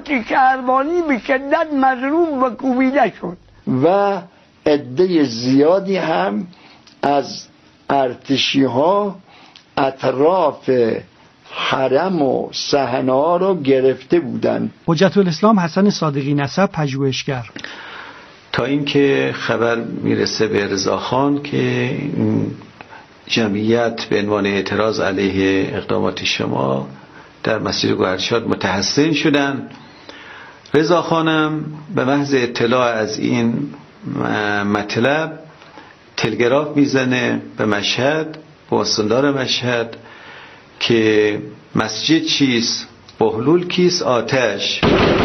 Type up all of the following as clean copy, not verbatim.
حکومت شهربانی به شدت مضروب و کوبیده شد و عده زیادی هم از ارتشی ها اطراف حرم و صحنه ها رو گرفته بودند. حجت الاسلام حسن صادقی نسب، پژوهشگر: تا اینکه خبر میرسه به رضاخان که جمعیت به عنوان اعتراض علیه اقدامات شما در مسجد گوهرشاد متحصن شدن، رضاخانم به محض اطلاع از این مطلب تلگراف میزنه به مشهد، به استاندار مشهد که مسجد چیست، بهلول کیست، آتش.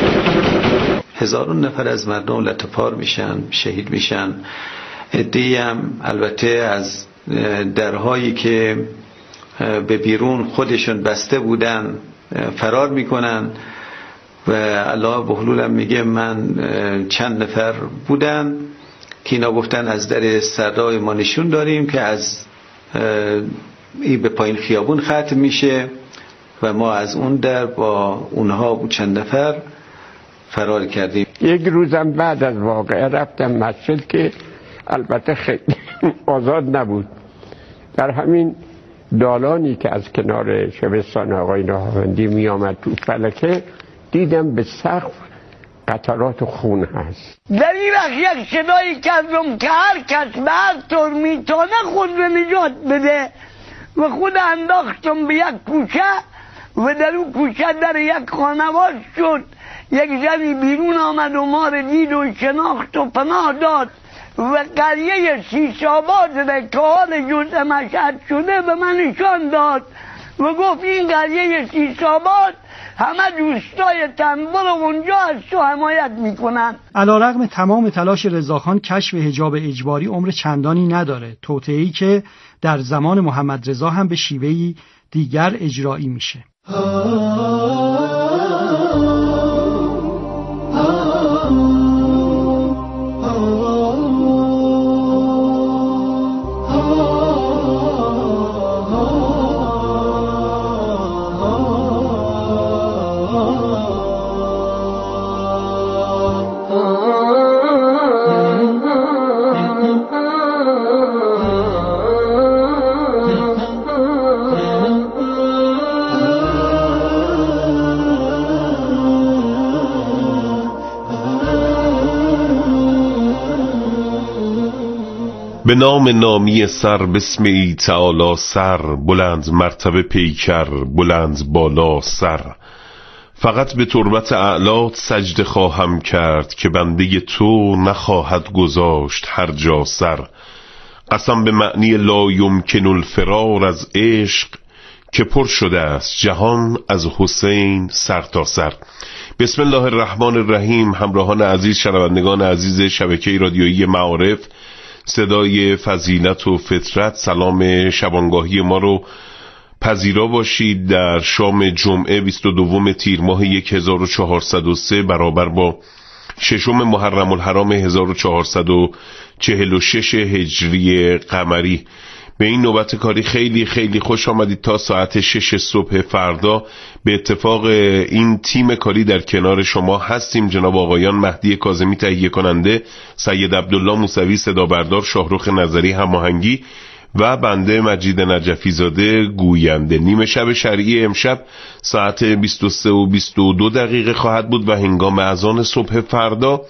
هزاران نفر از مردم لطفار میشن، شهید میشن. عده‌ای هم البته از درهایی که به بیرون خودشون بسته بودن فرار میکنن و الله بهلول هم میگه من چند نفر بودن که اینا گفتن از در سردای ما نشون داریم که از این به پایین خیابون ختم میشه و ما از اون در با اونها چند نفر فرار کردیم. یک روزم بعد از واقعه رفتم مسجد که البته خیلی آزاد نبود. در همین دالانی که از کنار شبستان آقای نهاوندی می آمد تو فلکه دیدم به سقف قطرات خون هست. در این وقت یک صدایی کردم که هر کس به هر طور میتونه خود به نجات بده و خود انداختم به یک کوچه و در اون کوچه در یک خانواز شد. یک زنی بیرون آمد و ما رو دید و شناخت و پناه داد و قریه سیساباد که حال جزء مشهد شده به من نشان داد و گفت این قریه سیساباد همه دوستای تنبر اونجا از تو حمایت میکنن. علیرغم تمام تلاش رضاخان کشف حجاب اجباری عمر چندانی نداره. توطئه‌ای که در زمان محمد رضا هم به شیوهی دیگر اجرایی میشه. به نام نامی سر بسم ای تعالی سر، بلند مرتبه پیکر بلند بالا سر. فقط به تربت اعلات سجده خواهم کرد که بنده تو نخواهد گذاشت هر جا سر. قسم به معنی لا یمکن الفرار از عشق که پر شده است جهان از حسین سر تا سر. بسم الله الرحمن الرحیم. همراهان عزیز، شنوندگان عزیز شبکه رادیویی معارف صدای فضیلت و فطرت، سلام شبانگاهی ما رو پذیرا باشید در شام جمعه 22 تیر ماه 1403 برابر با 6 محرم الحرام 1446 هجری قمری. به این نوبت کاری خیلی خیلی خوش آمدید. تا ساعت 6 صبح فردا به اتفاق این تیم کاری در کنار شما هستیم. جناب آقایان مهدی کاظمی تهیه کننده، سید عبدالله موسوی صدا بردار، شاهرخ نظری هماهنگی و بنده مجید نجفی زاده گوینده. نیمه شب شرعی امشب ساعت 23:22 خواهد بود و هنگام اذان صبح فردا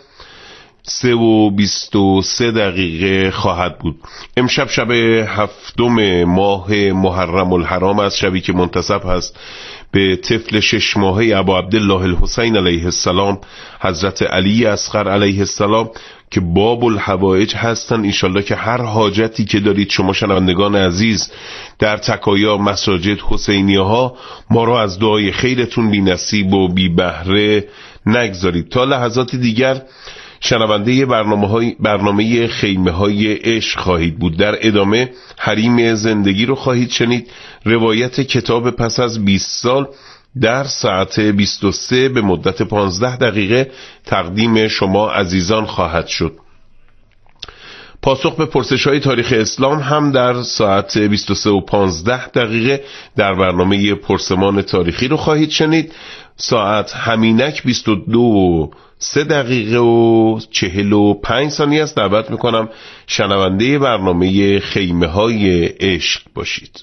3:23 خواهد بود. امشب شب 7 ماه محرم الحرام است، شبی که منتسب هست به طفل 6 ماهه ابا عبدالله الحسین علیه السلام، حضرت علی اصغر علیه السلام که باب الحوائج هستن. انشالله که هر حاجتی که دارید شما شنوندگان عزیز در تکایا مساجد حسینیه ها، ما را از دعای خیرتون بی نصیب و بی بهره نگذارید. تا لحظات دیگر شنونده برنامه خیمه های عشق خواهید بود. در ادامه حریم زندگی رو خواهید شنید. روایت کتاب پس از 20 سال در ساعت 23 به مدت 15 دقیقه تقدیم شما عزیزان خواهد شد. پاسخ به پرسش‌های تاریخ اسلام هم در ساعت 23:15 در برنامه پرسمان تاریخی رو خواهید شنید. ساعت همینک 22:03:45 است. دعوت میکنم شنونده برنامه خیمه های عشق باشید.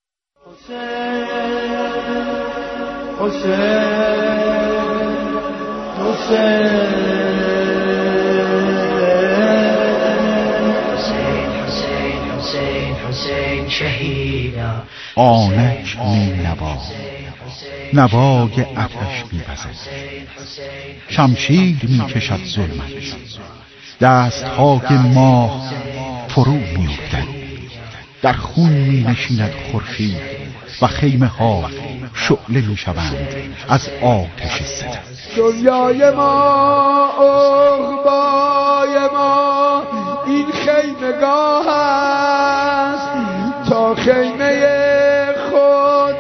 آنک می نوا نوای آتش می وزد، شمشیر می کشد ظلمت، دست های ماه فرو می افتد، در خون می نشیند خورشید و خیمه ها شعله می شوند از آتش ستم. دنیای ما عقبای ما این خیمگاه است، تا خیمه خود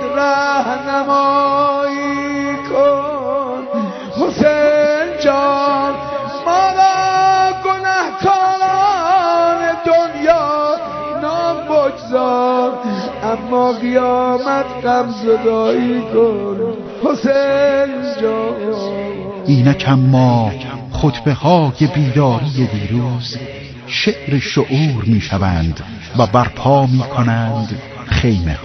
رهنمایی کن. حسین جان ما را گنهکاران دنیا نام بگذار، اما قیامت غم زدایی کن. حسین جان اینک اما خطبه های بیداری دیروز شعر شعور می شوند و برپا می کنند خیمه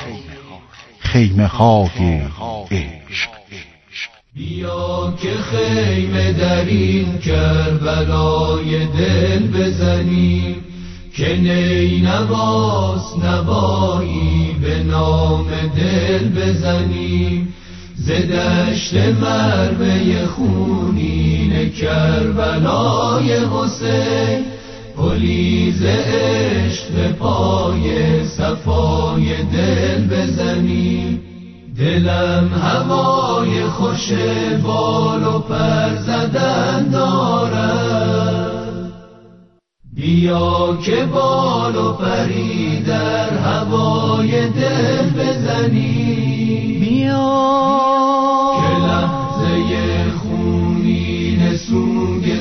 های عشق. بیا که خیمه در این کربلای دل بزنیم، که نی نواس نوایی به نام دل بزنیم. ز دشت مرمه خونین کربلای حسین، پلیز عشق به پای صفای دل بزنیم. دلم هوای خوش بال و پر زدن دارد، بیا که بال و پری در هوای دل بزنیم. بیا که لحظه خونین سوگ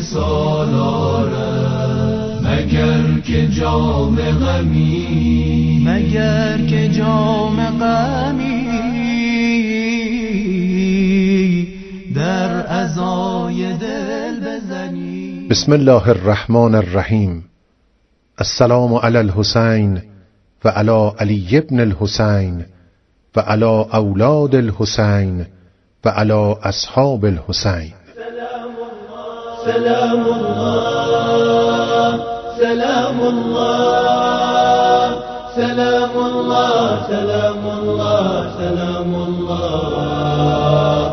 سالارد، مگر که جام غمی در عزای دل بزنی. بسم الله الرحمن الرحیم. السلام علی الحسین و علی علی ابن الحسین و علی اولاد الحسین و علی اصحاب الحسین. سلام الله سلام الله سلام الله سلام الله سلام الله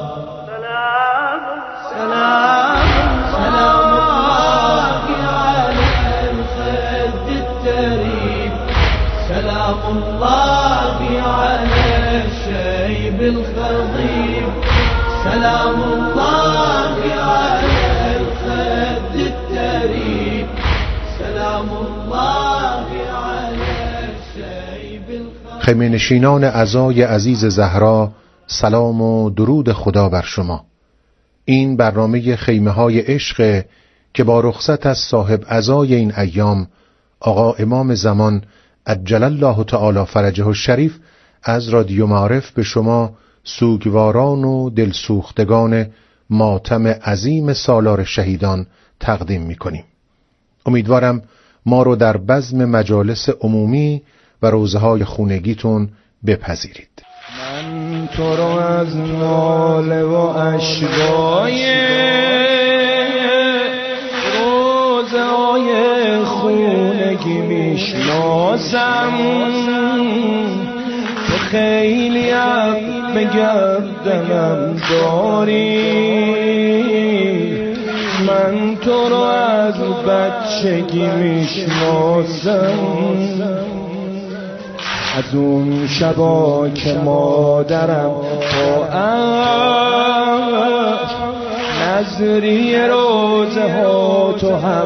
سلام الله على الخد التريب، سلام الله على الشيب الخضيب، سلام الله على الخد التريب، سلام الله على الشيب الخضيب. خیمه نشینان عزای عزیز زهرا، سلام و درود خدا بر شما. این برنامه خیمه های عشق که با رخصت از صاحب عزای این ایام آقا امام زمان عجل الله تعالی فرجه الشریف از رادیو معارف به شما سوگواران و دلسوختگان ماتم عظیم سالار شهیدان تقدیم می‌کنیم. امیدوارم ما رو در بزم مجالس عمومی و روزهای خونگیتون بپذیرید. من تو رو از ناله و اشکای روزهای خونگی میشناسم، تو خیلی هم به گردنم داری. من تو رو از بچگی میشناسم، از اون شبا که مادرم با نظری روزه ها تو هم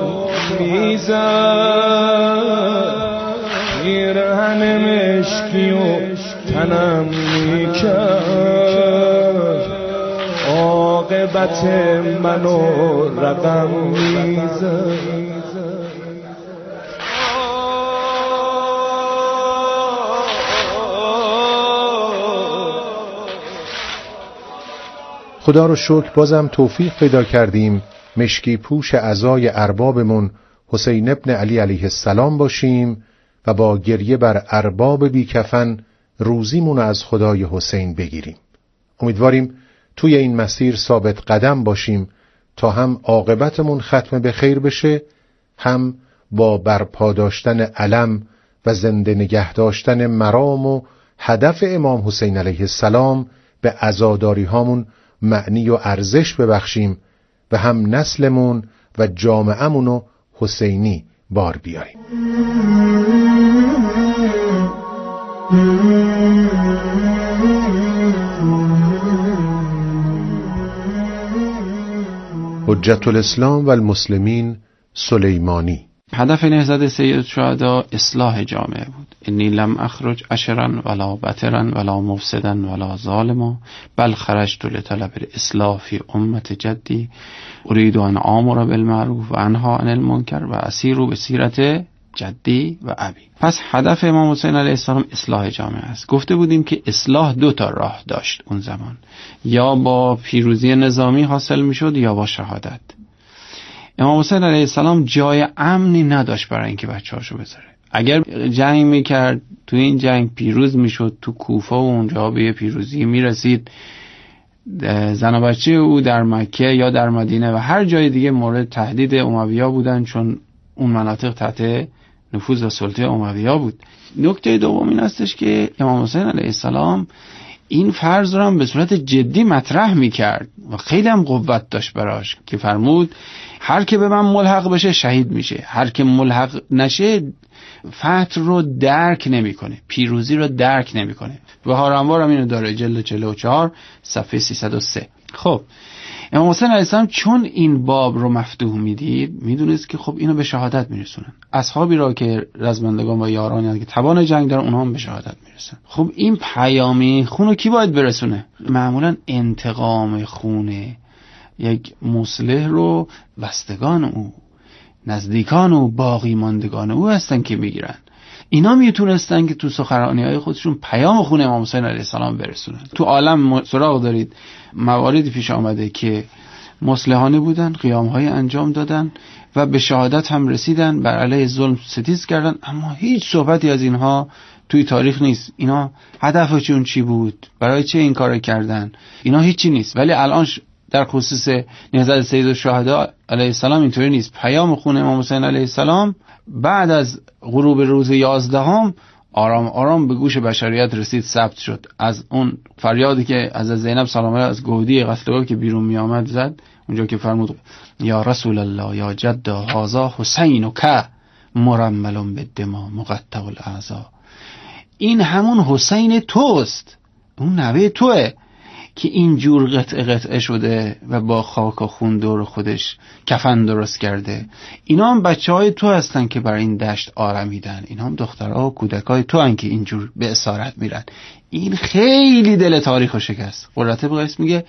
میزد، پیرهن مشکی و تنم میکرد، عاقبت منو رقم میزد. خدا رو شکر بازم توفیق پیدا کردیم مشکی پوش عزای اربابمون حسین ابن علی علیه السلام باشیم و با گریه بر ارباب بیکفن روزیمون از خدای حسین بگیریم. امیدواریم توی این مسیر ثابت قدم باشیم تا هم عاقبتمون ختم به خیر بشه، هم با برپا داشتن علم و زنده نگه داشتن مرام و هدف امام حسین علیه السلام به عزاداری هامون معنی و ارزش ببخشیم و هم نسلمون و جامعه‌مونو حسینی بار بیاریم. حجت الاسلام و المسلمین سلیمانی. هدف نهضت سید الشهدا اصلاح جامعه بود. انی لم اخرج اشرا ولا بطرا ولا مفسدا ولا ظالما بل خرجت لطلب الاصلاح فی امت جدی اريد ان آمر بالمعروف و انها عن المنکر و اسیر بسیرت جدی و ابی. پس هدف امام حسین علیه السلام اصلاح جامعه است. گفته بودیم که اصلاح 2 تا راه داشت اون زمان، یا با پیروزی نظامی حاصل میشد یا با شهادت. امام حسین علیه السلام جای امنی نداشت برای اینکه بچه‌هاشو بذاره. اگر جنگ میکرد، تو این جنگ پیروز میشد، تو کوفه و اونجا به پیروزی میرسید، زن و بچه او در مکه یا در مدینه و هر جای دیگه مورد تهدید اموی‌ها بودن، چون اون مناطق تحت نفوذ و سلطه اموی‌ها بود. نکته دوم این هستش که امام حسین علیه السلام این فرض رو هم به صورت جدی مطرح میکرد و خیلی هم قوت داشت براش که فرمود هر که به من ملحق بشه شهید میشه، هر که ملحق نشه فتح رو درک نمیکنه، پیروزی رو درک نمیکنه. بهار انوار هم اینو داره، جلد 44 صفحه 303. خب امام حسین علیه السلام چون این باب رو مفتوح میدید، میدونست که خب اینو به شهادت میرسونن. اصحابی را که رزمندگان و یارانی که توان جنگ دارن اونها هم به شهادت میرسن. خب این پیامی خونو کی باید برسونه؟ معمولا انتقام خونه یک مصلح رو بستگان او، نزدیکان او، باقی ماندگان او هستن که میگیرن. اینا میتونستن که تو سخنرانی‌های خودشون پیام خون امام حسین علیه السلام برسونن. تو عالم سراغ دارید مواردی پیش آمده که مصلحانه بودن، قیام‌های انجام دادن و به شهادت هم رسیدن، بر علیه ظلم ستیز کردن، اما هیچ صحبتی از اینها توی تاریخ نیست. اینا هدفشون چی بود؟ برای چه این کارو کردن؟ اینا هیچی نیست. ولی الان در خصوص نهضت سید الشهدا علیه السلام اینطوری نیست. پیام خون امام حسین علیه السلام بعد از غروب روز 11 آرام آرام به گوش بشریت رسید، ثبت شد. از اون فریادی که از زینب سلام علیها از گودی قتلگاه که بیرون می آمد زد، اونجا که فرمود یا رسول الله یا جد هذا حسین که مرمل بالدماء مقطع الاعضاء. این همون حسین توست، اون نوه توه که اینجور قطعه شده و با خاک و خون دور خودش کفن درست کرده. اینا هم بچه‌های تو هستن که برای این دشت آرمیدن. اینا هم دخترها و کودکای تو هستن که اینجور به اسارت میرن. این خیلی دل تاریخو شکست. قرة بقیس میگه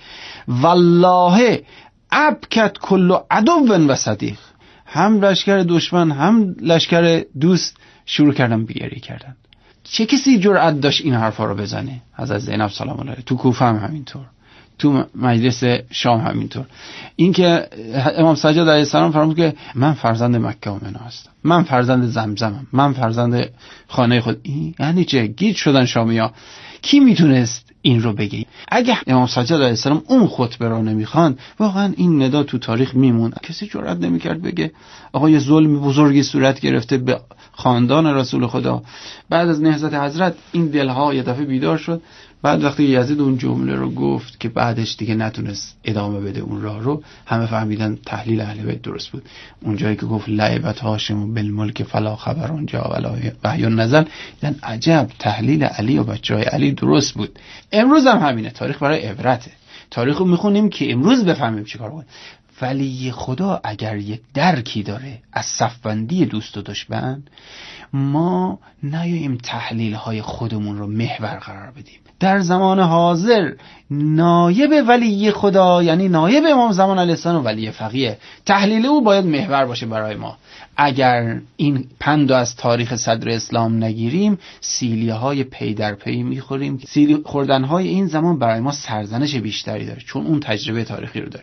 والله ابکت کل عدو و صدیق. هم لشکر دشمن هم لشکر دوست شروع کردن بیگری کردن. چه کسی جرأت داشت این حرفا رو بزنه؟ حضرت زینب سلام الله علیها. تو کوفه هم همینطور، تو مجلس شام همینطور. این که امام سجاد علیه السلام فرمود که من فرزند مکه و منا هستم، من فرزند زمزمم، من فرزند خانه خود. این یعنی چه؟ گیج شدن شامیا. کی میتونست این رو بگه؟ اگه امام سجاد علیه السلام اون خطبه رو نمیخوان، واقعا این ندا تو تاریخ میمون. کسی جرئت نمیکرد بگه آقا یه ظلم بزرگی صورت گرفته به خاندان رسول خدا. بعد از نهضت حضرت این دلها یه دفعه بیدار شد. بعد وقتی یزید اون جمله رو گفت که بعدش دیگه نتونست ادامه بده اون راه رو، همه فهمیدن تحلیل اهل بیت درست بود. اونجایی که گفت لعبت هاشم بالملک فلا خبر اونجا ولا وحی نزل، یعنی عجب تحلیل علی و بچهای علی درست بود. امروز هم همینه. تاریخ برای عبرته. تاریخ رو میخونیم که امروز بفهمیم چیکار کنیم. ولی خدا اگر یک درکی داره از صفبندی دوست و دشمن، ما نیاییم تحلیل های خودمون رو محور قرار بدیم. در زمان حاضر نایب ولی خدا، یعنی نایب امام زمان علیه السلام و ولی فقیه، تحلیل او باید محور باشه برای ما. اگر این پند از تاریخ صدر اسلام نگیریم، سیلیه های پی در پی میخوریم. سیلی خوردن های این زمان برای ما سرزنش بیشتری داره، چون اون تجربه تاریخی رو داره.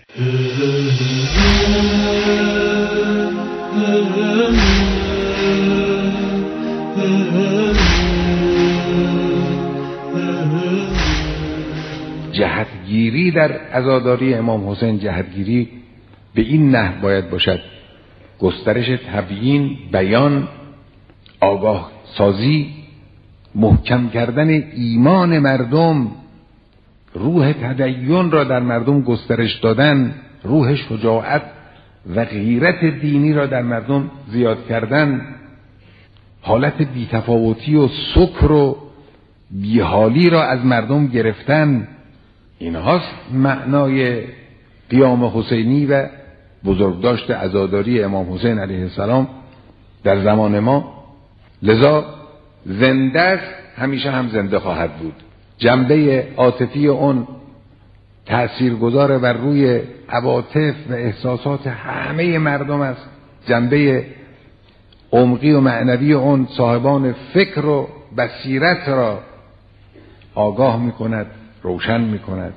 جهتگیری در عزاداری امام حسین، جهتگیری به این نحو باید باشد: گسترش تبیین، بیان، آگاه سازی، محکم کردن ایمان مردم، روح تدین را در مردم گسترش دادن، روح شجاعت و غیرت دینی را در مردم زیاد کردن، حالت بی‌تفاوتی و سکر و بیحالی را از مردم گرفتن. اینهاست معنای قیام حسینی و بزرگداشت عزاداری امام حسین علیه السلام در زمان ما. لذا زنده است، همیشه هم زنده خواهد بود. جنبه عاطفی اون تأثیرگذار بر روی عواطف و احساسات همه مردم است. جنبه عمقی و معنوی اون صاحبان فکر و بصیرت را آگاه می کند، روشن می کند.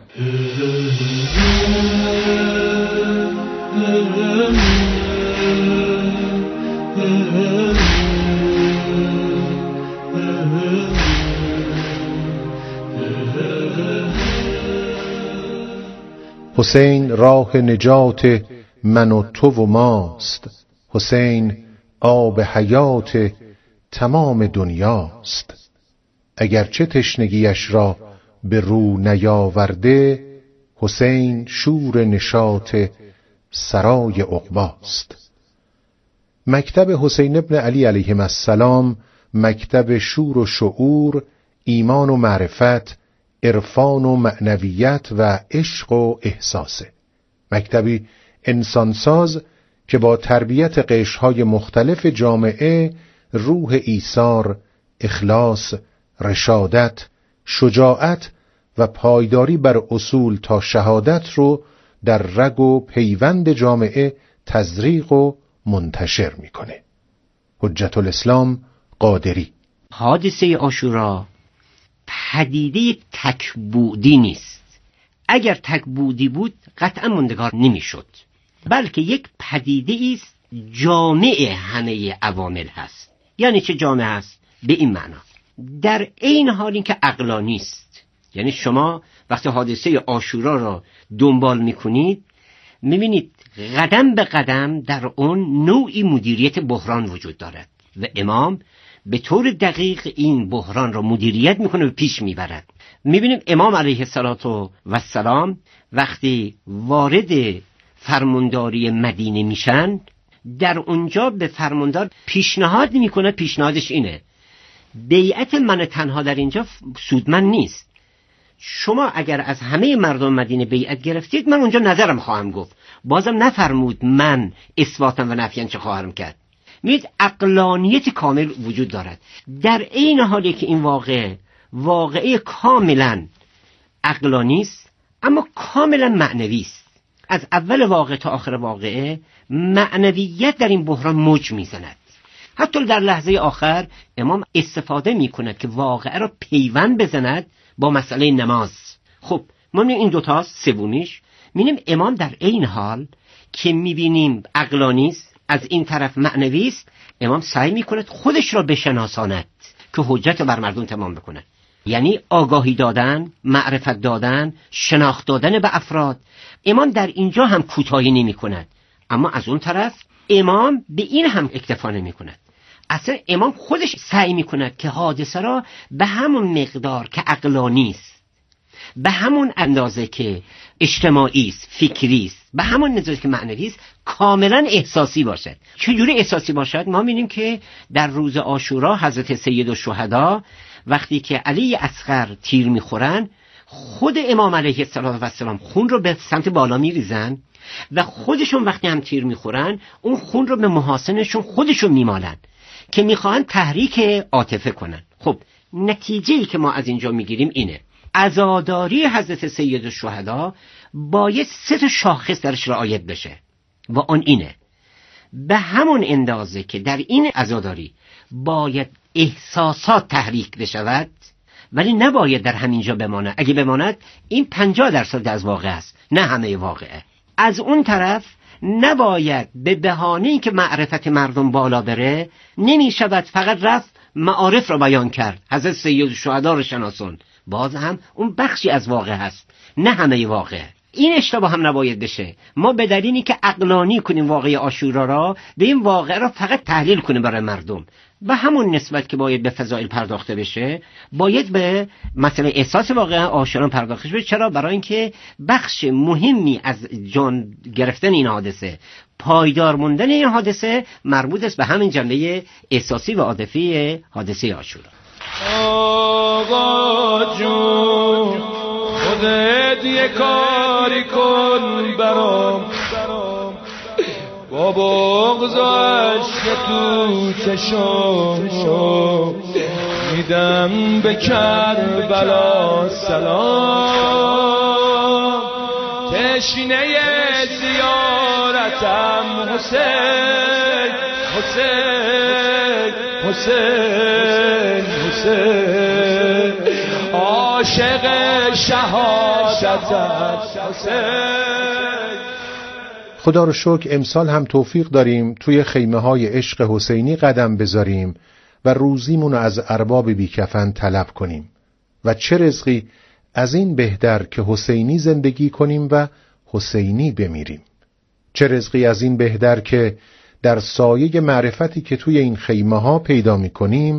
حسین راه نجات من و تو و ماست، حسین آب حیات تمام دنیاست. اگرچه تشنگیش را به رو نیاورده، حسین شور نشاط سرای عقباست. مکتب حسین ابن علی علیهم السلام مکتب شور و شعور، ایمان و معرفت، عرفان و معنویت و عشق و احساسه. مکتبی انسانساز که با تربیت قشرهای مختلف جامعه روح ایثار، اخلاص، رشادت، شجاعت و پایداری بر اصول تا شهادت رو در رگ و پیوند جامعه تزریق و منتشر میکنه. حجت الاسلام قادری. حادثه عاشورا پدیده تکبودی نیست. اگر تکبودی بود قطعا ماندگار نمیشد، بلکه یک پدیده است جامع همه عوامل هست. یعنی چه جامع هست؟ به این معنا در این حال این که عقلانی است. یعنی شما وقتی حادثه عاشورا را دنبال میکنید، میبینید قدم به قدم در اون نوعی مدیریت بحران وجود دارد و امام به طور دقیق این بحران را مدیریت میکنه و پیش میبرد. میبینیم امام علیه السلام وقتی وارد فرمانداری مدینه میشن، در اونجا به فرماندار پیشنهاد میکنه. پیشنهادش اینه: بیعت من تنها در اینجا سودمند نیست. شما اگر از همه مردم مدینه بیعت گرفتید، من اونجا نظرم خواهم گفت. بازم نفرمود من اثباتم و نفیان چه خواهم کرد. می‌بینید عقلانیت کامل وجود دارد. در این حالی که این واقعه کاملا عقلانی است، اما کاملا معنوی است. از اول واقعه تا آخر واقعه معنویت در این بحران موج میزند. حتی در لحظه آخر امام استفاده میکند که واقعه را پیوند بزند با مسئله نماز. خب ما می‌بینیم این دوتاست. سومیش می‌بینیم امام در این حال که می‌بینیم عقلانی است، از این طرف معنوی است، امام سعی میکند خودش را بشناساند که حجت بر مردم تمام بکند. یعنی آگاهی دادن، معرفت دادن، شناخت دادن به افراد. امام در اینجا هم کوتاهی نمی‌کند، اما از اون طرف امام به این هم اکتفا نمی‌کند. اصلا امام خودش سعی می‌کند که حادثه را به همون مقدار که عقلانی است، به همون اندازه که اجتماعی است، فکری است، به همون اندازه که معنوی است، کاملا احساسی باشد. چجوری احساسی باشد؟ ما می‌بینیم که در روز عاشورا حضرت سید الشهدا وقتی که علی اصغر تیر می‌خورن، خود امام علیه السلام خون رو به سمت بالا می‌ریزن و خودشون وقتی هم تیر میخورن اون خون رو به محاسنشون خودشون میمالن که میخوان تحریک عاطفه کنن. خب نتیجه‌ای که ما از اینجا میگیریم اینه: عزاداری حضرت سید الشهدا باید 3 شاخص درش رعایت بشه و آن اینه: به همون اندازه که در این عزاداری باید احساسات تحریک بشود ولی نباید در همینجا بماند. اگه بماند این 50% از واقع است، نه همه واقعه. از اون طرف نباید به بهانه‌ای که معرفت مردم بالا بره نمی شود فقط رفت معارف را بیان کرد، حضرت سید الشهدا را شناسون. باز هم اون بخشی از واقع هست، نه همه واقع. این اشتباه هم نباید بشه. ما به دلیلی که عقلانی کنیم واقعه عاشورا را، به این واقعه را فقط تحلیل کنیم برای مردم. به همون نسبت که باید به فضائل پرداخته بشه باید به مثلا احساس واقعه عاشورا پرداخته بشه. چرا؟ برای اینکه بخش مهمی از جان گرفتن این حادثه، پایدار موندن این حادثه مربوط است به همین جنبه احساسی و عاطفی حادثه عاشورا. آقا جون خودت یه کاری کن برام، با بغض و عشق تو چشم میدم به کربلا سلام. تشنه زیارتم حسین حسین حسین حسین، عاشق شهادتم حسین. خدا رو شکر امسال هم توفیق داریم توی خیمه های عشق حسینی قدم بذاریم و روزیمون رو از ارباب بیکفن طلب کنیم و چه رزقی از این بهتر که حسینی زندگی کنیم و حسینی بمیریم. چه رزقی از این بهتر که در سایه معرفتی که توی این خیمه ها پیدا می کنیم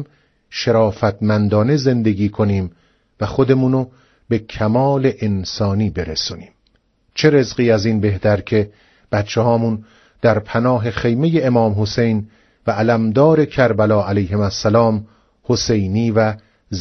شرافتمندانه زندگی کنیم و خودمونو به کمال انسانی برسونیم. چه رزقی از این بهتر که بچه هامون در پناه خیمه امام حسین و علمدار کربلا علیهم السلام حسینی و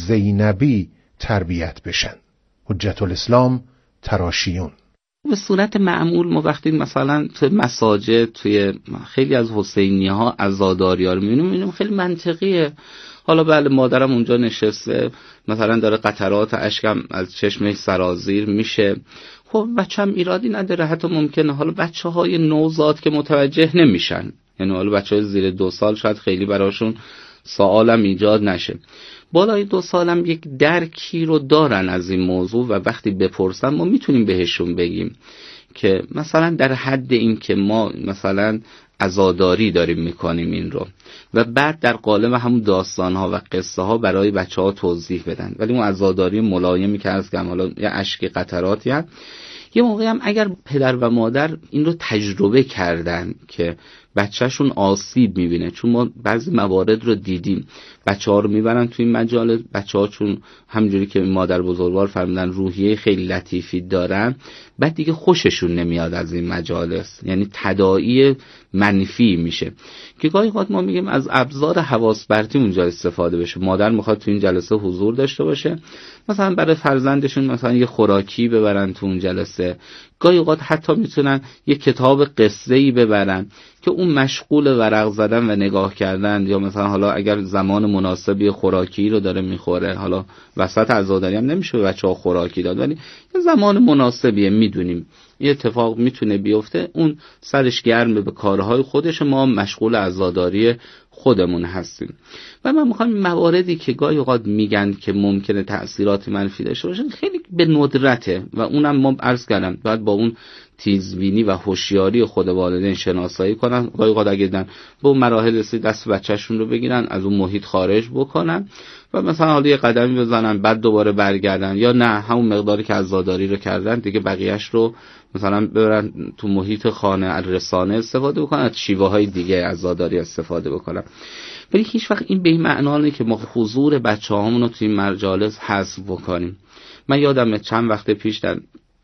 زینبی تربیت بشن. حجت الاسلام تراشیون. به صورت معمول ما وقتی مثلا توی مساجد توی خیلی از حسینی ها عزاداری ها رو میبینیم خیلی منطقیه. حالا بله مادرم اونجا نشسته مثلا داره قطرات اشکم از چشمش سرازیر میشه، خب بچه‌م ایرادی نداره. حتی ممکنه حالا بچه‌های نوزاد که متوجه نمیشن، یعنی حالا بچه‌های زیر 2 سال شاید خیلی براشون سوالم ایجاد نشه، بالای 2 سالم یک درکی رو دارن از این موضوع و وقتی بپرسن ما میتونیم بهشون بگیم که مثلا در حد این که ما مثلا عزاداری داریم میکنیم این رو و بعد در قالب همون داستانها و قصه ها برای بچه ها توضیح بدن. ولی اون عزاداری ملایمی که از حالا یه اشک قطراتی هست، یه موقعی هم اگر پدر و مادر این رو تجربه کردن که بچهشون آسیب میبینه، چون ما بعضی موارد رو دیدیم بچه ها رو میبرن توی این مجالس، بچه ها چون همینجوری که مادر بزرگوار فرمودن روحیه خیلی لطیفی دارن بعد دیگه خوششون نمیاد از این مجالس، یعنی تداعی منفی میشه که گاهی اوقات ما میگیم از ابزار حواس برتی اونجا استفاده بشه. مادر میخواد تو این جلسه حضور داشته باشه، مثلا برای فرزندشون مثلا یه خوراکی ببرن تو اون جلسه، گاهی اوقات حتی میتونن یه کتاب قصه‌ای ببرن که اون مشغول ورق زدن و نگاه کردن، یا مثلا حالا اگر زمان مناسبی خوراکی رو داره میخوره، حالا وسط عزاداری هم نمیشه به بچه‌ها خوراکی داد ولی یه زمان مناسبیه، میدونیم یه اتفاق میتونه بیفته، اون سرش گرمه به کارهای خودش، ما مشغول عزاداری خودمون هستیم. و من میخوام این مواردی که گاهی اوقات میگن که ممکنه تأثیرات منفی داشته باشه خیلی به ندرته و اونم ما عرض کردم باید با اون تیزبینی و هوشیاری خود والدین شناسایی کنن. گاهی اوقات اگه دیدن به اون مراحل رسید دست بچه‌شون رو بگیرن از اون محیط خارج بکنن و مثلا حالا یه قدمی بزنن بعد دوباره برگردن، یا نه همون مقداری که عزاداری رو کردن دیگه بقیه‌اش رو مثلا ببرن تو محیط خانه رسانه استفاده بکنن، از شیوه‌های دیگه عزاداری استفاده بکنن. ولی هیچ وقت این به این معنا نیست که ما حضور بچه‌هامون رو تو این مجالس حذف بکنیم. من یادم چند وقت پیش در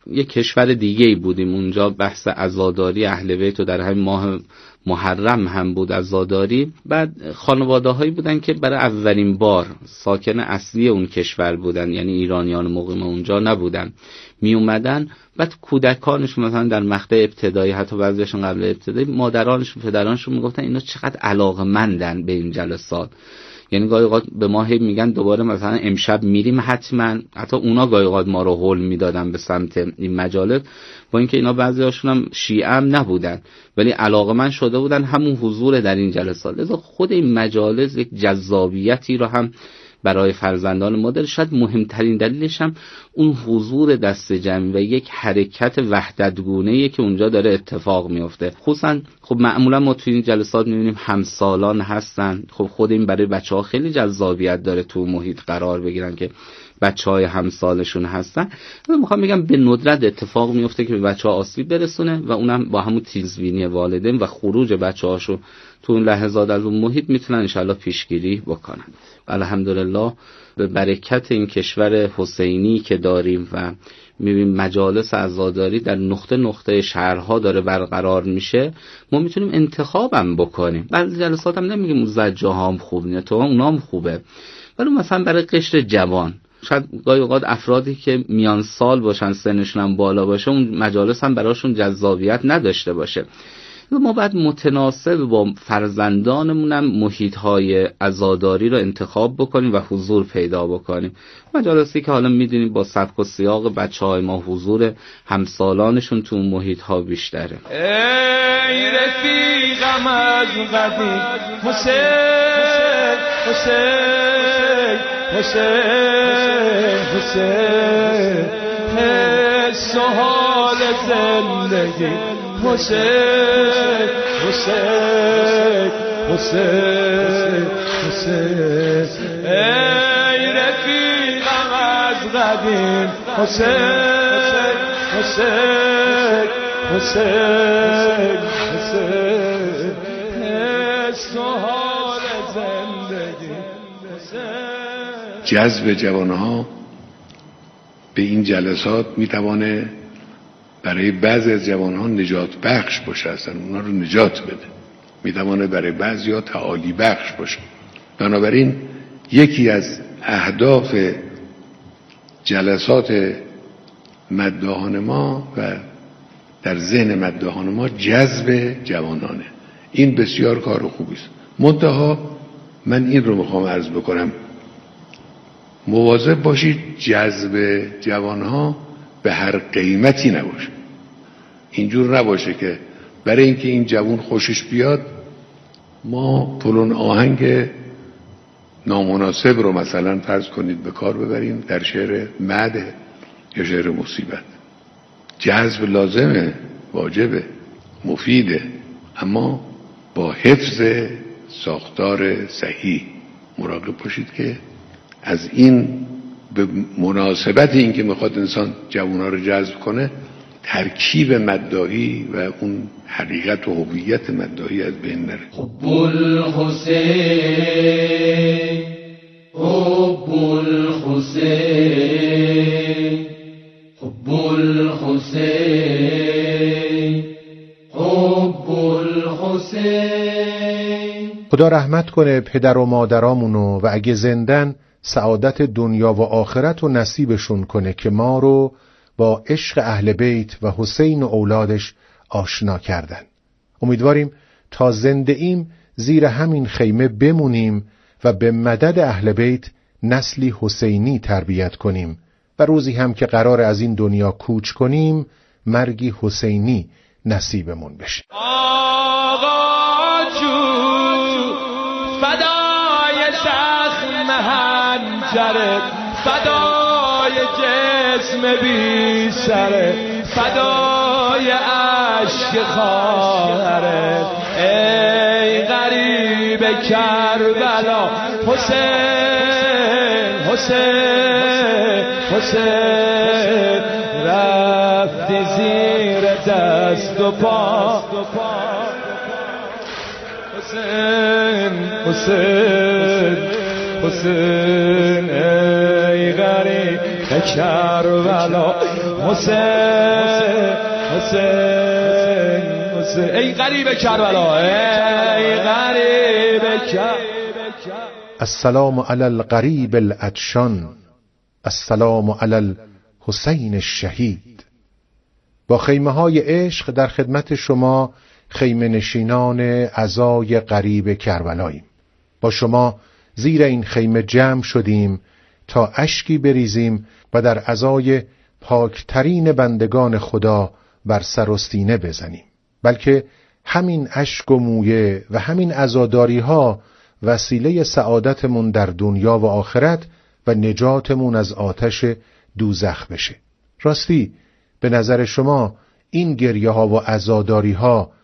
یک کشور دیگه ای بودیم اونجا، بحث عزاداری اهل بیت و در همین ماه محرم هم بود عزاداری. بعد خانواده هایی بودن که برای اولین بار ساکن اصلی اون کشور بودن، یعنی ایرانیان مقیم اونجا نبودن، می اومدن. بعد کودکانشون مثلا در مقطع ابتدایی، حتی بعضیشون قبل ابتدایی، مادرانشون پدرانشون میگفتن اینا چقدر علاقه‌مندن به این جلسات. یعنی گاهی اوقات به ما هی میگن دوباره مثلا امشب میریم حتما، حتی اونا گاهی اوقات ما رو هول میدادن به سمت این مجالس، با اینکه اینا بعضیاشون هم شیعه هم نبودن ولی علاقه‌مند شده بودن همون حضور در این جلسات. لذا خود این مجالس یک جذابیتی رو هم برای فرزندان ما داره. شاید مهمترین دلیلش هم اون حضور دست جمعی و یک حرکت وحدتگونه‌ای که اونجا داره اتفاق میفته. خصوصا خب معمولا ما توی این جلسات می‌بینیم همسالان هستن، خب خود این برای بچه‌ها خیلی جذابیت داره تو محیط قرار بگیرن که بچه‌های همسالشون هستن. من میخوام بگم به ندرت اتفاق میفته که به بچه‌ها آسیب برسونه و اونم با همون تیزبینی والدین و خروج بچه‌هاشو تو اون لحظات از اون محیط میتونن انشالله پیشگیری بکنن. الحمدلله به برکت این کشور حسینی که داریم و میبینیم مجالس عزاداری در نقطه نقطه شهرها داره برقرار میشه، ما میتونیم انتخابم بکنیم. بعضی جلسات هم نمیگیم زجاها هم خوب نه، تو اونا هم خوبه، ولی مثلا برای قشر جوان، شاید گاهی اوقات افرادی که میان سال باشن، سنشون هم بالا باشه، اون مجالس هم براشون جذابیت نداشته باشه. ما باید متناسب با فرزندانمونم محیط‌های عزاداری رو انتخاب بکنیم و حضور پیدا بکنیم. مجالسی که حالا می‌دونیم با سبک و سیاق بچه‌های ما حضور همسالانشون تو اون محیط‌ها بیشتره. ای رفیقم از قدیم حسین حسین حسین حسین حس و حال زندگی حسین حسین حسین حسین ای رفیقم از قدیم حسین حسین حسین حسین حس و حال زندگی حسین. جذب جوانها به این جلسات میتوانه برای بعضی از جوانها نجات بخش باشه، اصلا اونا رو نجات بده. میتوانه برای بعضیا تعالی بخش باشه. بنابراین یکی از اهداف جلسات مداحان ما و در ذهن مداحان ما جذب جوانانه. این بسیار کار خوبی است. منتها من این رو میخوام عرض بکنم، مواظب باشید جذب جوانها به هر قیمتی نباشه. اینجور نباشه که برای اینکه این جوان خوشش بیاد ما پلون آهنگ نامناسب رو مثلا فرض کنید به کار ببریم در شعر مدح یا شعر مصیبت. جذب لازمه، واجبه، مفیده، اما با حفظ ساختار صحیح. مراقب باشید که از این به مناسبت این که میخواد انسان جوانها رو جذب کنه ترکیب مداحی و اون حقیقت و هویت مداحی از بین نره. حب الحسین حب الحسین حب الحسین حب الحسین. خدا رحمت کنه پدر و مادرامونو و اگه زندن سعادت دنیا و آخرت رو نصیبشون کنه که ما رو با عشق اهل بیت و حسین و اولادش آشنا کردن. امیدواریم تا زنده ایم زیر همین خیمه بمونیم و به مدد اهل بیت نسلی حسینی تربیت کنیم و روزی هم که قرار از این دنیا کوچ کنیم مرگی حسینی نصیبمون بشه. آقا جون فدای زخم هنجرت، فدای جسم بی سرت، فدای عشق خواهرت، ای غریب کربلا حسین حسین حسین. رفتی زیر دست و پا حسین حسین حسین ای غریب کربلا حسین حسین حسین ای غریب کربلا ای غریب کربلا. السلام علی الغریب العطشان، السلام علی الحسین الشهید. با خیمه های عشق در خدمت شما خیمه نشینان عزای غریب کربلاییم. با شما زیر این خیمه جمع شدیم تا اشکی بریزیم و در عزای پاکترین بندگان خدا بر سر و سینه بزنیم. بلکه همین اشک و مویه و همین عزاداری ها وسیله سعادتمون در دنیا و آخرت و نجاتمون از آتش دوزخ بشه. راستی به نظر شما این گریه ها و عزاداری ها